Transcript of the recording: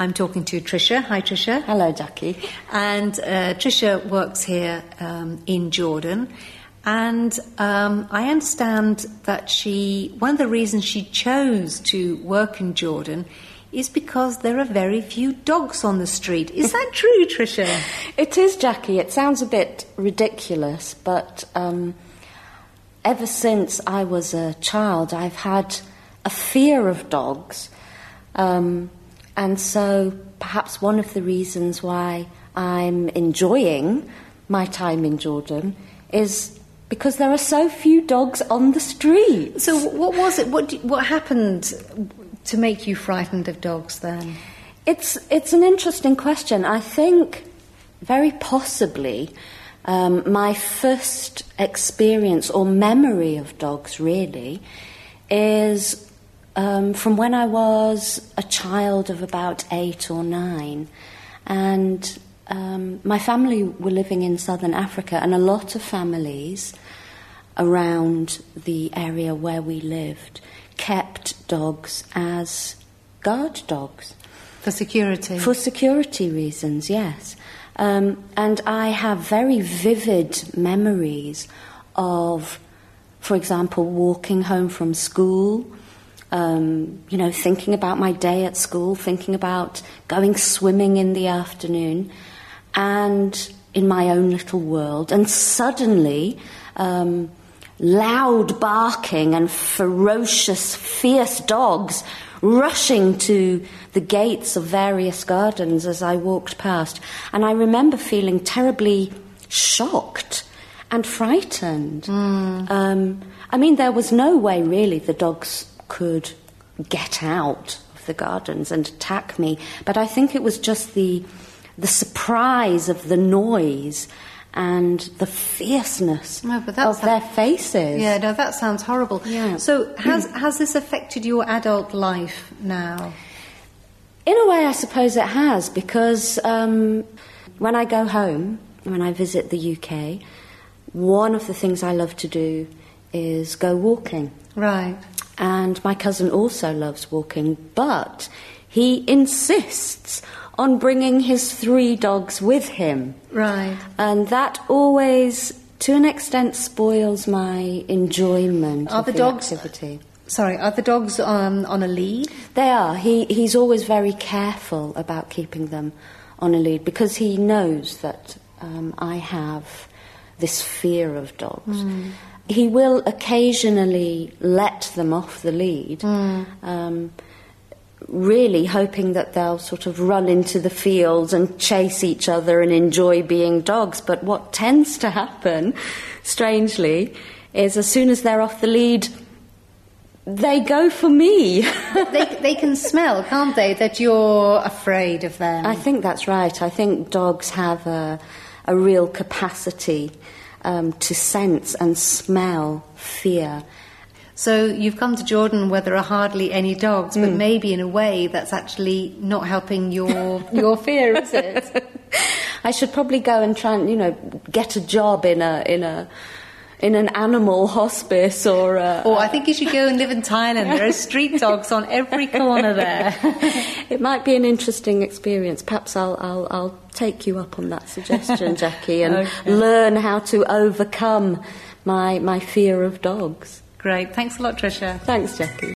I'm talking to Tricia. Hi, Tricia. Hello, Jackie. And Tricia works here in Jordan. And I understand that one of the reasons she chose to work in Jordan is because there are very few dogs on the street. Is that true, Tricia? It is, Jackie. It sounds a bit ridiculous, but ever since I was a child, I've had a fear of dogs. And so perhaps one of the reasons why I'm enjoying my time in Jordan is because there are so few dogs on the street. So what was it? What happened to make you frightened of dogs then? It's an interesting question. I think very possibly my first experience or memory of dogs really is from when I was a child of about 8 or 9, and my family were living in southern Africa, and a lot of families around the area where we lived kept dogs as guard dogs. For security? For security reasons, yes. And I have very vivid memories of, for example, walking home from school, thinking about my day at school, thinking about going swimming in the afternoon, and in my own little world, and suddenly loud barking and ferocious, fierce dogs rushing to the gates of various gardens as I walked past. And I remember feeling terribly shocked and frightened. There was no way really the dogs could get out of the gardens and attack me, but I think it was just the surprise of the noise and the fierceness of their faces. Yeah, no, that sounds horrible. Yeah. So has this affected your adult life now? In a way, I suppose it has, because when I go home, when I visit the UK, one of the things I love to do is go walking. Right. And my cousin also loves walking, but he insists on bringing his 3 dogs with him. Right. And that always, to an extent, spoils my enjoyment of the activity. Sorry, are the dogs on a lead? They are. He's always very careful about keeping them on a lead because he knows that I have this fear of dogs. He will occasionally let them off the lead, really hoping that they'll sort of run into the fields and chase each other and enjoy being dogs. But what tends to happen, strangely, is as soon as they're off the lead, they go for me. They can smell, can't they, that you're afraid of them? I think that's right. I think dogs have a real capacity to sense and smell fear. So you've come to Jordan where there are hardly any dogs, but maybe in a way that's actually not helping your fear, is it? I should probably go and try and get a job in an animal hospice or I think you should go and live in Thailand. There are street dogs on every corner there. It might be an interesting experience. Perhaps I'll take you up on that suggestion, Jackie, and learn how to overcome my fear of dogs. Great. Thanks a lot, Tricia. Thanks, Jackie.